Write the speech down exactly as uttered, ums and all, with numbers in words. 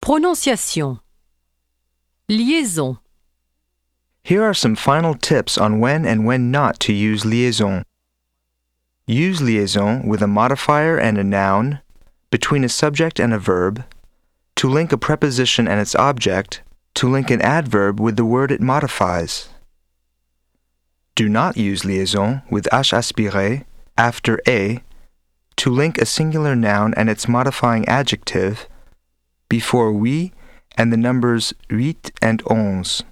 Prononciation. Liaison. Here are some final tips on when and when not to use liaison. Use liaison with a modifier and a noun, between a subject and a verb, to link a preposition and its object, to link an adverb with the word it modifies. Do not use liaison with h aspiré after a, to link a singular noun and its modifying adjective before oui and the numbers huit and onze.